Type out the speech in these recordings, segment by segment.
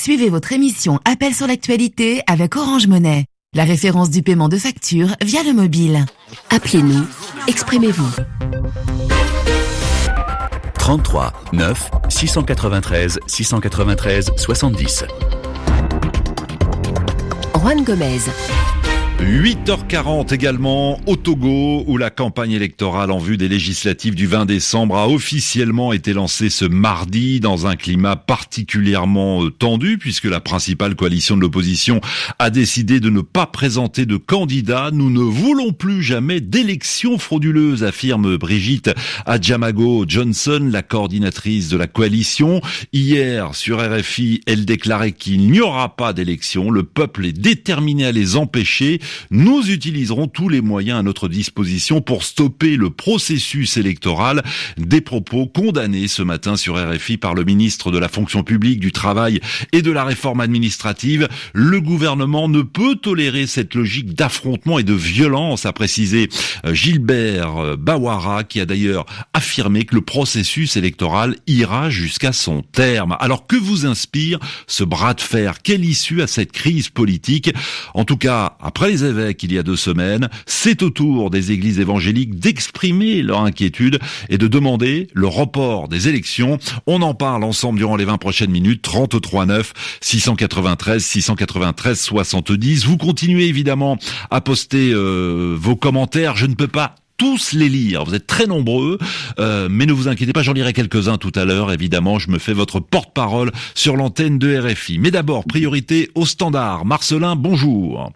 Suivez votre émission Appel sur l'actualité avec Orange Monnaie, la référence du paiement de factures via le mobile. Appelez-nous, exprimez-vous. 33 9 693 693 70. Juan Gomez. 8h40 également au Togo, où la campagne électorale en vue des législatives du 20 décembre a officiellement été lancée ce mardi dans un climat particulièrement tendu, puisque la principale coalition de l'opposition a décidé de ne pas présenter de candidat. Nous ne voulons plus jamais d'élections frauduleuses, affirme Brigitte Adjamago Johnson, la coordinatrice de la coalition. Hier, sur RFI, elle déclarait qu'il n'y aura pas d'élections. Le peuple est déterminé à les empêcher. Nous utiliserons tous les moyens à notre disposition pour stopper le processus électoral. Des propos condamnés ce matin sur RFI par le ministre de la fonction publique, du travail et de la réforme administrative. Le gouvernement ne peut tolérer cette logique d'affrontement et de violence, a précisé Gilbert Bawara, qui a d'ailleurs affirmé que le processus électoral ira jusqu'à son terme. Alors que vous inspire ce bras de fer? Quelle issue à cette crise politique? En tout cas, après les évêques il y a 2 semaines, c'est au tour des églises évangéliques d'exprimer leur inquiétude et de demander le report des élections. On en parle ensemble durant les 20 prochaines minutes. 33 9 693 693 70. Vous continuez évidemment à poster vos commentaires. Je ne peux pas tous les lire, vous êtes très nombreux, mais ne vous inquiétez pas, j'en lirai quelques-uns tout à l'heure, évidemment, je me fais votre porte-parole sur l'antenne de RFI. Mais d'abord, priorité au standard. Marcelin, bonjour.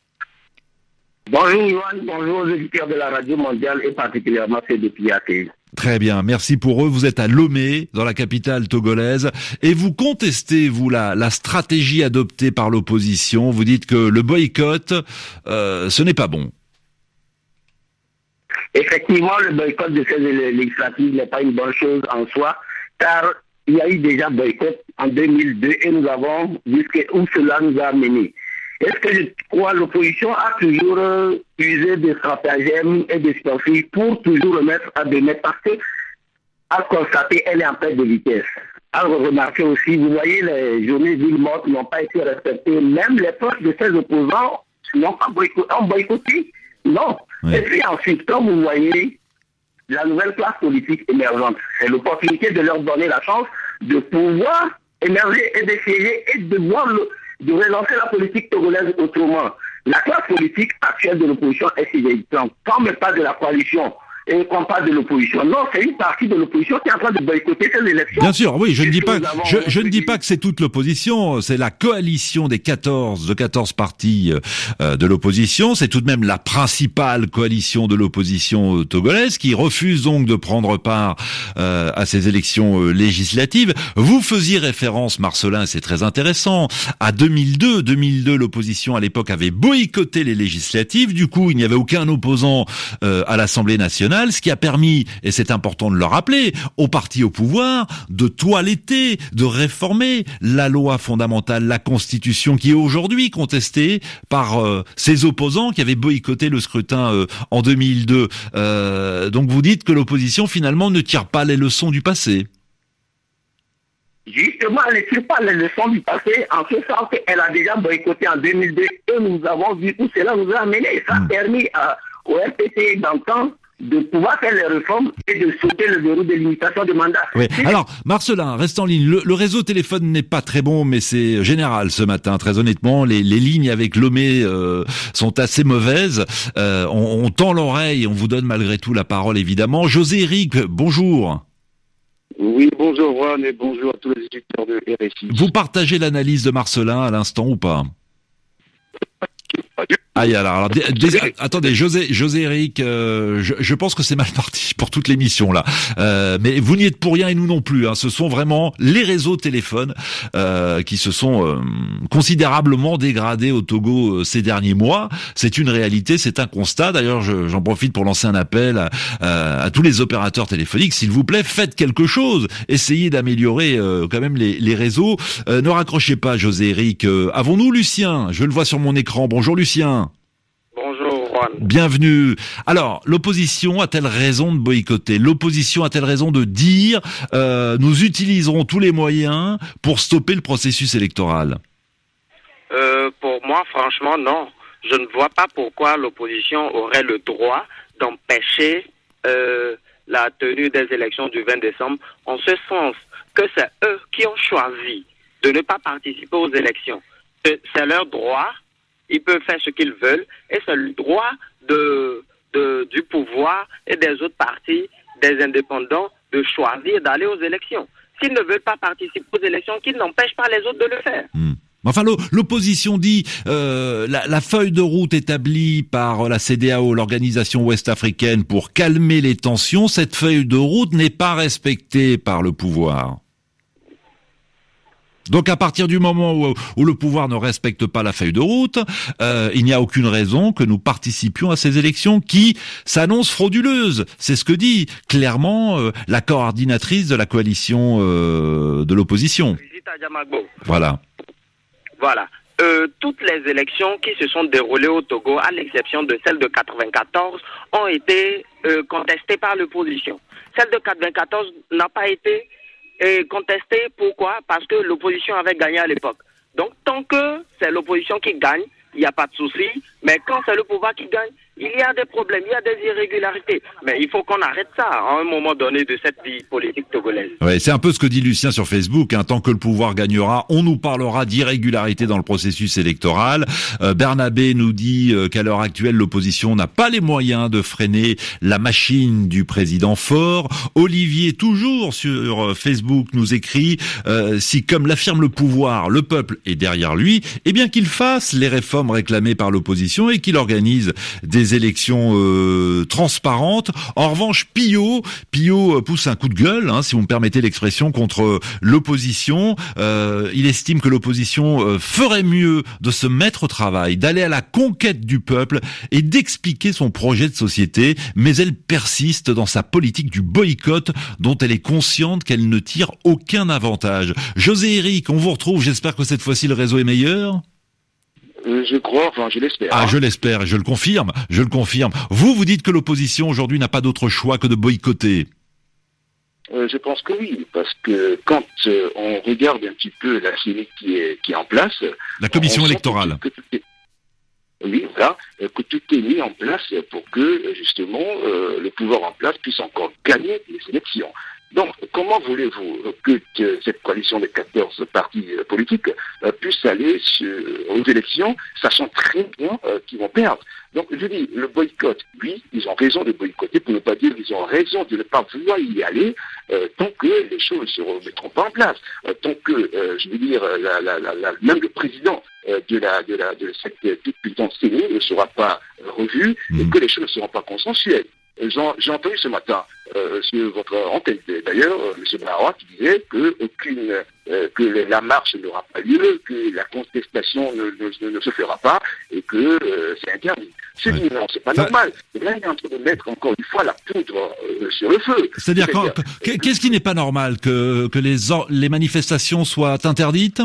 Bonjour Yoann, bonjour aux auditeurs de la radio mondiale et particulièrement ceux de Piaté. Très bien, merci pour eux. Vous êtes à Lomé, dans la capitale togolaise, et vous contestez, vous, la stratégie adoptée par l'opposition. Vous dites que le boycott, ce n'est pas bon. Effectivement, le boycott de ces législatives n'est pas une bonne chose en soi, car il y a eu déjà boycott en 2002 et nous avons vu où cela nous a mené. Est-ce que je crois l'opposition a toujours usé de stratagèmes et de stratégies pour toujours remettre à demeure, parce que, à constater, elle est en perte de vitesse. À remarquer aussi, vous voyez, les journées villes mortes n'ont pas été respectées. Même les proches de ces opposants n'ont pas boycotté. Non. Oui. Et puis ensuite, comme vous voyez, la nouvelle classe politique émergente, c'est l'opportunité de leur donner la chance de pouvoir émerger et d'essayer et de voir de relancer la politique togolaise autrement. La classe politique actuelle de l'opposition est inexistante. Quand on ne parle pas de la coalition et qu'on parle de l'opposition, non, c'est une partie de l'opposition qui est en train de boycotter ces élections. Bien sûr, oui, je ne dis pas que c'est toute l'opposition, c'est la coalition des 14 partis de l'opposition, c'est tout de même la principale coalition de l'opposition togolaise qui refuse donc de prendre part à ces élections législatives. Vous faisiez référence, Marcelin, c'est très intéressant, à 2002. 2002, l'opposition à l'époque avait boycotté les législatives, du coup, il n'y avait aucun opposant à l'Assemblée nationale. Ce qui a permis, et c'est important de le rappeler, aux partis au pouvoir de toiletter, de réformer la loi fondamentale, la Constitution, qui est aujourd'hui contestée par ces opposants qui avaient boycotté le scrutin en 2002. Donc vous dites que l'opposition finalement ne tire pas les leçons du passé. Justement, elle ne tire pas les leçons du passé, en ce sens qu'elle a déjà boycotté en 2002 et nous avons vu où cela nous a amené. Ça a permis au RPC d'entendre de pouvoir faire les réformes et de sauter le verrou de limitation de mandat. Oui. Alors, Marcelin, reste en ligne. Le réseau téléphone n'est pas très bon, mais c'est général ce matin. Très honnêtement, les lignes avec Lomé sont assez mauvaises. On tend l'oreille, on vous donne malgré tout la parole, évidemment. José Eric, bonjour. Oui, bonjour Juan et bonjour à tous les éditeurs de RFI. Vous partagez l'analyse de Marcelin à l'instant ou pas ? Attendez, José Eric, je pense que c'est mal parti pour toute l'émission là. Mais vous n'y êtes pour rien et nous non plus. Hein. Ce sont vraiment les réseaux téléphones qui se sont considérablement dégradés au Togo ces derniers mois. C'est une réalité, c'est un constat. D'ailleurs, j'en profite pour lancer un appel à tous les opérateurs téléphoniques. S'il vous plaît, faites quelque chose. Essayez d'améliorer quand même les réseaux. Ne raccrochez pas, José Eric. Avons-nous Lucien? Je le vois sur mon écran. Bonjour Lucien. Bonjour Juan. Bienvenue. Alors, l'opposition a-t-elle raison de boycotter? L'opposition a-t-elle raison de dire nous utiliserons tous les moyens pour stopper le processus électoral? Pour moi, franchement, non. Je ne vois pas pourquoi l'opposition aurait le droit d'empêcher la tenue des élections du 20 décembre, en ce sens que c'est eux qui ont choisi de ne pas participer aux élections. C'est leur droit, ils peuvent faire ce qu'ils veulent, et c'est le droit du pouvoir et des autres partis, des indépendants, de choisir d'aller aux élections. S'ils ne veulent pas participer aux élections, qu'ils n'empêchent pas les autres de le faire. Enfin, l'opposition dit la feuille de route établie par la CEDEAO, l'organisation ouest-africaine, pour calmer les tensions, cette feuille de route n'est pas respectée par le pouvoir. Donc à partir du moment où le pouvoir ne respecte pas la feuille de route, il n'y a aucune raison que nous participions à ces élections qui s'annoncent frauduleuses. C'est ce que dit clairement la coordinatrice de la coalition de l'opposition. Voilà. Toutes les élections qui se sont déroulées au Togo, à l'exception de celle de 94, ont été contestées par l'opposition. Celle de 94 n'a pas été contestée. Pourquoi? Parce que l'opposition avait gagné à l'époque. Donc, tant que c'est l'opposition qui gagne, il n'y a pas de souci. Mais quand c'est le pouvoir qui gagne, il y a des problèmes, il y a des irrégularités. Mais il faut qu'on arrête ça à un moment donné de cette vie politique togolaise. Ouais, c'est un peu ce que dit Lucien sur Facebook. Tant que le pouvoir gagnera, on nous parlera d'irrégularités dans le processus électoral. Bernabé nous dit qu'à l'heure actuelle, l'opposition n'a pas les moyens de freiner la machine du président Faure. Olivier, toujours sur Facebook, nous écrit si, comme l'affirme le pouvoir, le peuple est derrière lui, eh bien qu'il fasse les réformes réclamées par l'opposition et qu'il organise des élections transparentes. En revanche, Pio pousse un coup de gueule, si vous me permettez l'expression, contre l'opposition. Il estime que l'opposition ferait mieux de se mettre au travail, d'aller à la conquête du peuple et d'expliquer son projet de société, mais elle persiste dans sa politique du boycott dont elle est consciente qu'elle ne tire aucun avantage. José Eric, on vous retrouve, j'espère que cette fois-ci le réseau est meilleur. Je l'espère. Ah, je l'espère, et je le confirme. Vous dites que l'opposition aujourd'hui n'a pas d'autre choix que de boycotter. Je pense que oui, parce que quand on regarde un petit peu la série qui est en place... La commission électorale. Que tout est mis en place pour que, justement, le pouvoir en place puisse encore gagner les élections. Donc, comment voulez-vous que cette coalition des 14 partis politiques puisse aller aux élections, sachant très bien qu'ils vont perdre? Donc, je dis, le boycott, oui, ils ont raison de boycotter, pour ne pas dire qu'ils ont raison de ne pas vouloir y aller tant que les choses ne se remettront pas en place, tant que, même le président de cette toute puissante CENI ne sera pas revu et que les choses ne seront pas consensuelles. J'ai entendu ce matin sur votre antenne d'ailleurs M. Barois qui disait que la marche n'aura pas lieu, que la contestation ne se fera pas et que c'est interdit. Non, c'est pas normal. Et là, il est en train de mettre encore une fois la poudre sur le feu. C'est-à-dire qu'est-ce qui n'est pas normal, que les manifestations soient interdites?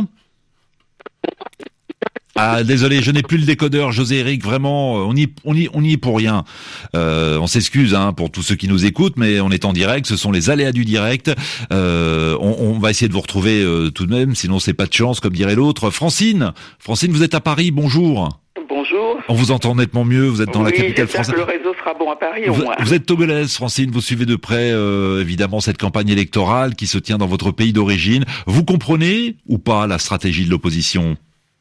Ah, désolé, je n'ai plus le décodeur, José Eric, vraiment, on y est pour rien. On s'excuse, pour tous ceux qui nous écoutent, mais on est en direct, ce sont les aléas du direct. On va essayer de vous retrouver tout de même, sinon c'est pas de chance, comme dirait l'autre. Francine, vous êtes à Paris, bonjour. Bonjour. On vous entend nettement mieux, vous êtes dans la capitale française. Que le réseau sera bon à Paris au moins. Vous êtes togolaise, Francine, vous suivez de près évidemment cette campagne électorale qui se tient dans votre pays d'origine. Vous comprenez ou pas la stratégie de l'opposition ?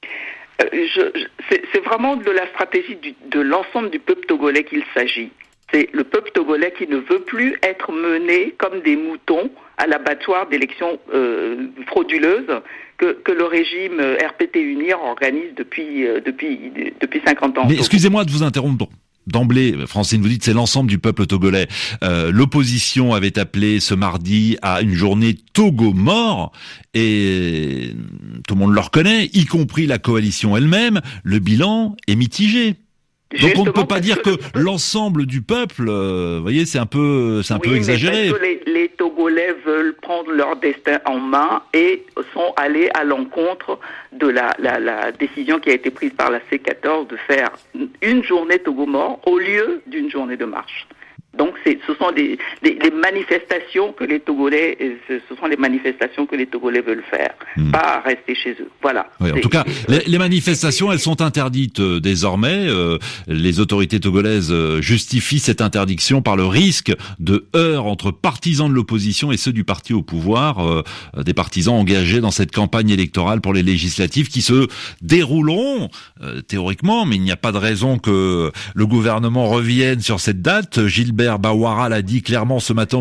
C'est vraiment de la stratégie de l'ensemble du peuple togolais qu'il s'agit. C'est le peuple togolais qui ne veut plus être mené comme des moutons à l'abattoir d'élections frauduleuses que le régime RPT UNIR organise depuis 50 ans. Mais excusez-moi de vous interrompre. D'emblée, Francine, vous dites c'est l'ensemble du peuple togolais. L'opposition avait appelé ce mardi à une journée Togo mort, et tout le monde le reconnaît, y compris la coalition elle-même. Le bilan est mitigé. Donc on ne peut pas dire que l'ensemble du peuple, vous voyez, c'est un peu exagéré. Parce que les Togolais veulent prendre leur destin en main et sont allés à l'encontre de la décision qui a été prise par la C14 de faire une journée Togo mort au lieu d'une journée de marche. Donc ce sont des manifestations que les Togolais, veulent faire, pas rester chez eux. Voilà. Oui, en tout cas, les manifestations, elles sont interdites désormais. Les autorités togolaises justifient cette interdiction par le risque de heurts entre partisans de l'opposition et ceux du parti au pouvoir, des partisans engagés dans cette campagne électorale pour les législatives qui se dérouleront théoriquement, mais il n'y a pas de raison que le gouvernement revienne sur cette date. Gilbert Bawara l'a dit clairement ce matin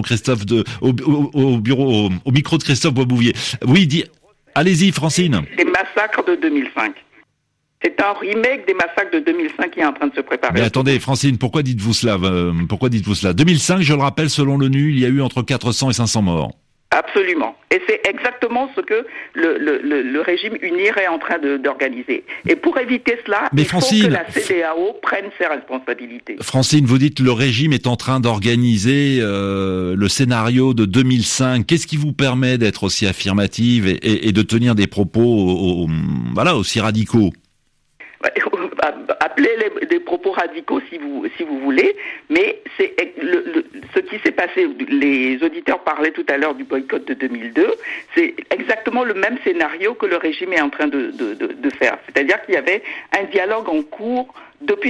au micro de Christophe Boisbouvier. Oui, allez-y Francine. Les massacres de 2005. C'est un remake des massacres de 2005 qui est en train de se préparer. Mais attendez Francine, pourquoi dites-vous cela 2005, je le rappelle, selon l'ONU, il y a eu entre 400 et 500 morts. Absolument. Et c'est exactement ce que le régime UNIR est en train d'organiser. Et pour éviter cela, faut que la CEDEAO prenne ses responsabilités. Francine, vous dites que le régime est en train d'organiser le scénario de 2005. Qu'est-ce qui vous permet d'être aussi affirmative et de tenir des propos aussi radicaux ? Appelez des propos radicaux si vous voulez, mais c'est ce qui s'est passé. Les auditeurs parlaient tout à l'heure du boycott de 2002. C'est exactement le même scénario que le régime est en train de faire. C'est-à-dire qu'il y avait un dialogue en cours depuis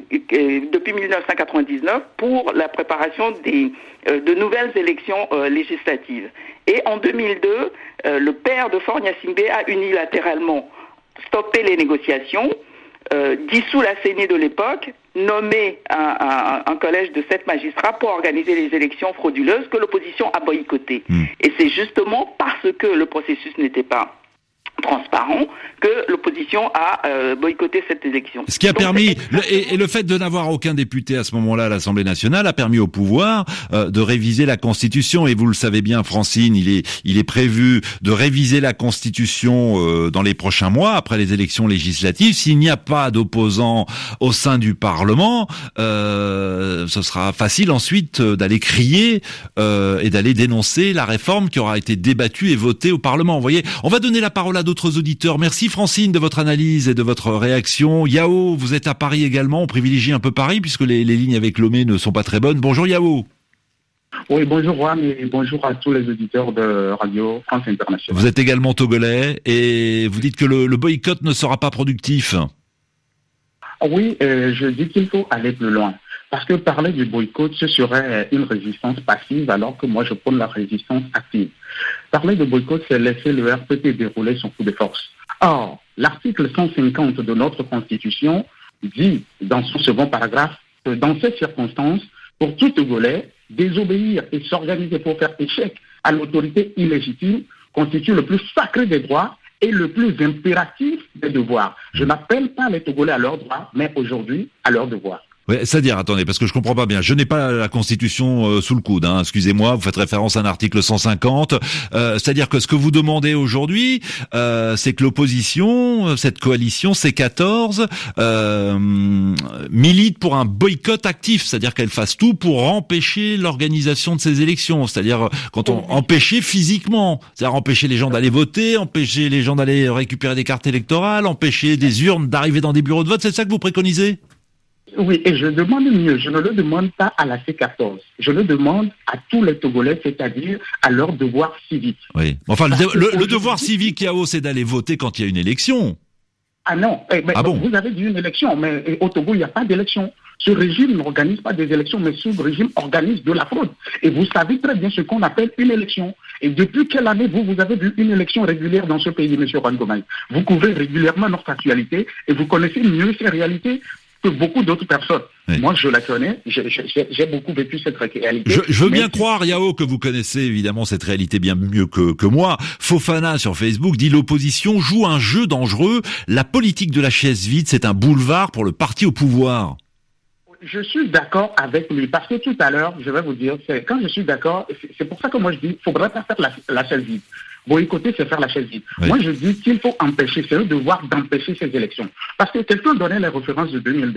1999 pour la préparation de nouvelles élections législatives. Et en 2002, le père de Faure Gnassingbé a unilatéralement stoppé les négociations, dissous la CENI de l'époque, nommé un collège de 7 magistrats pour organiser les élections frauduleuses que l'opposition a boycottées. Et c'est justement parce que le processus n'était pas transparent que l'opposition a boycotté cette élection. Ce qui a permis, et le fait de n'avoir aucun député à ce moment-là à l'Assemblée nationale a permis au pouvoir de réviser la Constitution. Et vous le savez bien, Francine, il est prévu de réviser la Constitution dans les prochains mois, après les élections législatives. S'il n'y a pas d'opposants au sein du Parlement, ce sera facile ensuite d'aller crier et d'aller dénoncer la réforme qui aura été débattue et votée au Parlement. Vous voyez, on va donner la parole à d'autres auditeurs. Merci Francine de votre analyse et de votre réaction. Yao, vous êtes à Paris également. On privilégie un peu Paris puisque les lignes avec Lomé ne sont pas très bonnes. Bonjour Yao. Oui, bonjour Juan et bonjour à tous les auditeurs de Radio France Internationale. Vous êtes également togolais et vous dites que le boycott ne sera pas productif. Oui, je dis qu'il faut aller plus loin. Parce que parler du boycott, ce serait une résistance passive, alors que moi, je prône la résistance active. Parler de boycott, c'est laisser le RPP dérouler son coup de force. Or, l'article 150 de notre Constitution dit, dans son second paragraphe, que dans ces circonstances, pour tout Togolais, désobéir et s'organiser pour faire échec à l'autorité illégitime constitue le plus sacré des droits et le plus impératif des devoirs. Je n'appelle pas les Togolais à leurs droits, mais aujourd'hui à leurs devoirs. Ouais, c'est-à-dire, attendez, parce que je comprends pas bien. Je n'ai pas la Constitution sous le coude, hein. Excusez-moi, vous faites référence à un article 150. C'est-à-dire que ce que vous demandez aujourd'hui, c'est que l'opposition, cette coalition C14, milite pour un boycott actif, c'est-à-dire qu'elle fasse tout pour empêcher l'organisation de ces élections. C'est-à-dire quand on empêcher physiquement, c'est-à-dire empêcher les gens d'aller voter, empêcher les gens d'aller récupérer des cartes électorales, empêcher des urnes d'arriver dans des bureaux de vote. C'est ça que vous préconisez ? Oui, et je demande mieux, je ne le demande pas à la C14, je le demande à tous les Togolais, c'est-à-dire à leur devoir civique. Oui, enfin le devoir civique, Yao, c'est d'aller voter quand il y a une élection. Ah non, bon. Vous avez dit une élection, mais au Togo, il n'y a pas d'élection. Ce régime n'organise pas des élections, mais ce régime organise de la fraude. Et vous savez très bien ce qu'on appelle une élection. Et depuis quelle année vous avez vu une élection régulière dans ce pays, M. Juan Gomez? Vous couvrez régulièrement notre actualité et vous connaissez mieux ces réalités que beaucoup d'autres personnes. Oui. Moi, je la connais, j'ai beaucoup vécu cette réalité. Je veux bien croire, Yao, que vous connaissez évidemment cette réalité bien mieux que moi. Fofana sur Facebook dit: l'opposition joue un jeu dangereux. La politique de la chaise vide, c'est un boulevard pour le parti au pouvoir. Je suis d'accord avec lui, parce que tout à l'heure, je vais vous dire, quand je suis d'accord, c'est pour ça que moi je dis, il ne faudrait pas faire la chaise vide. Boycotter, c'est faire la chaise vide. Oui. Moi, je dis qu'il faut empêcher, c'est le devoir d'empêcher ces élections. Parce que quelqu'un donnait les références de 2002.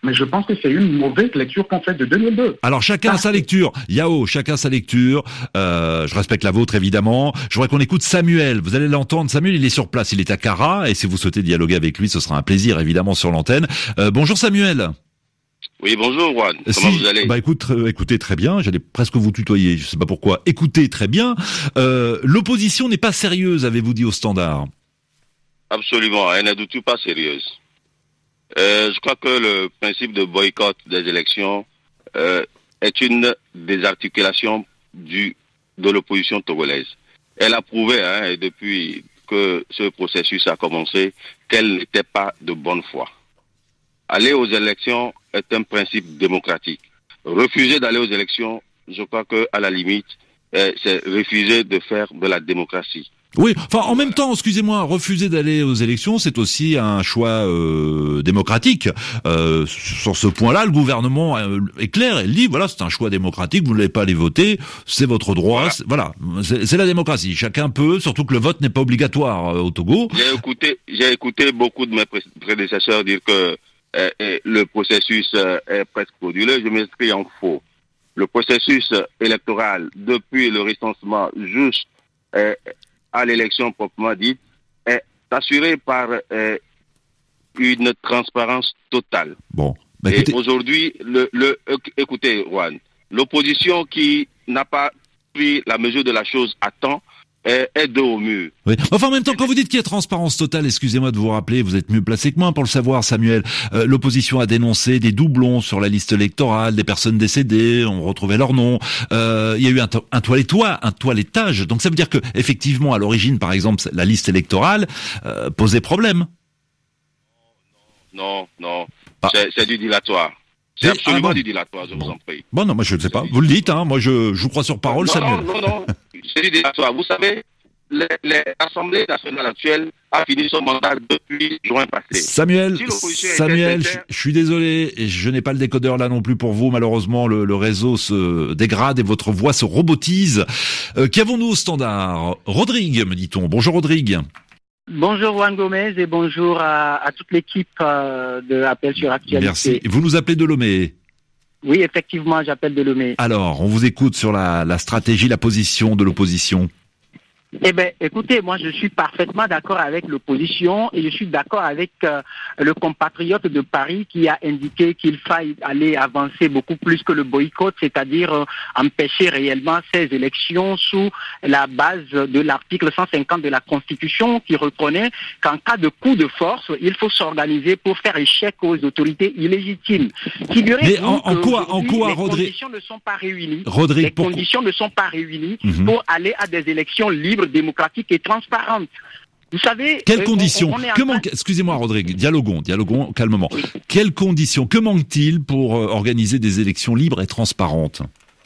Mais je pense que c'est une mauvaise lecture qu'on fait de 2002. Alors chacun a sa lecture. Yao, chacun sa lecture. Je respecte la vôtre évidemment. Je voudrais qu'on écoute Samuel. Vous allez l'entendre. Samuel, il est sur place. Il est à Cara. Et si vous souhaitez dialoguer avec lui, ce sera un plaisir évidemment sur l'antenne. Bonjour Samuel. Oui, bonjour Juan. Comment vous allez? Écoutez très bien. J'allais presque vous tutoyer. Je sais pas pourquoi. Écoutez très bien. L'opposition n'est pas sérieuse, avez-vous dit au Standard? Absolument. Elle n'est du tout pas sérieuse. Je crois que le principe de boycott des élections est une des articulations de l'opposition togolaise. Elle a prouvé, depuis que ce processus a commencé, qu'elle n'était pas de bonne foi. Aller aux élections est un principe démocratique. Refuser d'aller aux élections, je crois que à la limite, c'est refuser de faire de la démocratie. Oui, enfin en même temps, excusez-moi, refuser d'aller aux élections, c'est aussi un choix démocratique. Sur ce point-là, le gouvernement est clair, il dit voilà, c'est un choix démocratique, vous ne voulez pas aller voter, c'est votre droit, voilà, c'est la démocratie. Chacun peut, surtout que le vote n'est pas obligatoire au Togo. J'ai écouté beaucoup de mes prédécesseurs dire que le processus est presque frauduleux. Je m'inscris en faux. Le processus électoral, depuis le recensement à l'élection proprement dite, est assuré par une transparence totale. Bon, et aujourd'hui, écoutez, Juan, l'opposition qui n'a pas pris la mesure de la chose à temps est dos au mur. Oui. Enfin, en même temps, quand vous dites qu'il y a transparence totale, excusez-moi de vous rappeler, vous êtes mieux placé que moi pour le savoir, Samuel. L'opposition a dénoncé des doublons sur la liste électorale, des personnes décédées, on retrouvait leur nom. Il y a eu un toilettage. Donc ça veut dire que, effectivement, à l'origine, par exemple, la liste électorale posait problème. Non. C'est du dilatoire. C'est absolument du dilatoire, je vous en prie. Bon, non, moi je ne sais pas. Vous le dites, moi je vous crois sur parole, Samuel. Non. C'est du dilatoire. Vous savez, l'Assemblée nationale actuelle a fini son mandat depuis juin passé. Samuel, je suis désolé, je n'ai pas le décodeur là non plus pour vous. Malheureusement, le réseau se dégrade et votre voix se robotise. Qu'avons-nous au Standard? Rodrigue, me dit-on. Bonjour Rodrigue. Bonjour Juan Gomez et bonjour à toute l'équipe de Appel sur Actualité. Merci. Vous nous appelez de Lomé? Oui, effectivement, j'appelle de Lomé. Alors, on vous écoute sur la stratégie, la position de l'opposition. Eh ben, écoutez, moi je suis parfaitement d'accord avec l'opposition et je suis d'accord avec le compatriote de Paris qui a indiqué qu'il faille aller avancer beaucoup plus que le boycott, c'est-à-dire empêcher réellement ces élections sous la base de l'article 150 de la Constitution qui reconnaît qu'en cas de coup de force, il faut s'organiser pour faire échec aux autorités illégitimes. Mais en quoi, les Rodrigue? conditions ne sont pas réunies. Rodrigue, les conditions ne sont pas réunies pour aller à des élections libres, démocratiques et transparentes. Vous savez... Quelles conditions? Excusez-moi Rodrigue, dialoguons calmement. Oui. Quelles conditions? Que manque-t-il pour organiser des élections libres et transparentes?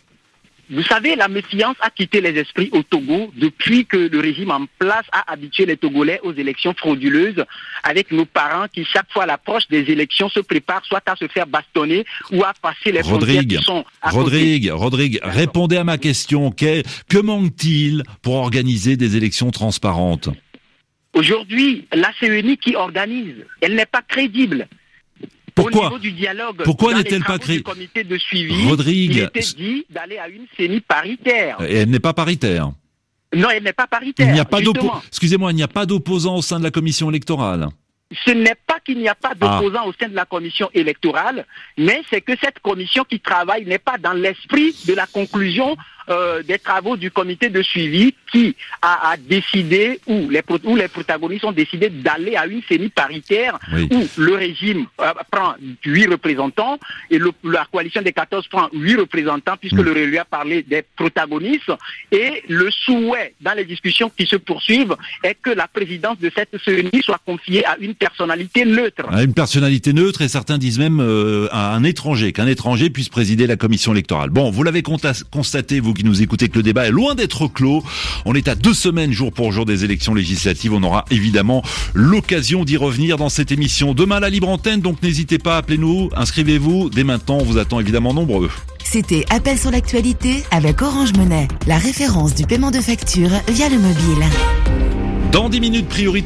Vous savez, la méfiance a quitté les esprits au Togo depuis que le régime en place a habitué les Togolais aux élections frauduleuses, avec nos parents qui, chaque fois à l'approche des élections, se préparent soit à se faire bastonner ou à passer les frontières qui sont à côté. Rodrigue, répondez à ma question. Que manque-t-il pour organiser des élections transparentes? Aujourd'hui, la CENI qui organise, elle n'est pas crédible. Pourquoi? Au niveau du dialogue, pourquoi n'est-elle pas créée? Comité de suivi, Rodrigue, il était dit d'aller à une CENI paritaire. Et elle n'est pas paritaire. Non, elle n'est pas paritaire. Il n'y a pas Excusez-moi, il n'y a pas d'opposants au sein de la commission électorale. Ce n'est pas qu'il n'y a pas d'opposants au sein de la commission électorale, mais c'est que cette commission qui travaille n'est pas dans l'esprit de la conclusion des travaux du comité de suivi qui a décidé, où les protagonistes ont décidé d'aller à une CENI paritaire où le régime prend 8 représentants et la coalition des 14 prend 8 représentants puisque le lui a parlé des protagonistes et le souhait dans les discussions qui se poursuivent est que la présidence de cette CENI soit confiée à une personnalité neutre. À une personnalité neutre et certains disent même à un étranger, qu'un étranger puisse présider la commission électorale. Bon, vous l'avez constaté, vous qui nous écoutez, que le débat est loin d'être clos. On est à 2 semaines jour pour jour des élections législatives. On aura évidemment l'occasion d'y revenir dans cette émission. Demain, la libre antenne, donc n'hésitez pas, appelez-nous, inscrivez-vous. Dès maintenant, on vous attend évidemment nombreux. C'était Appel sur l'actualité avec Orange Money, la référence du paiement de facture via le mobile. Dans 10 minutes, priorité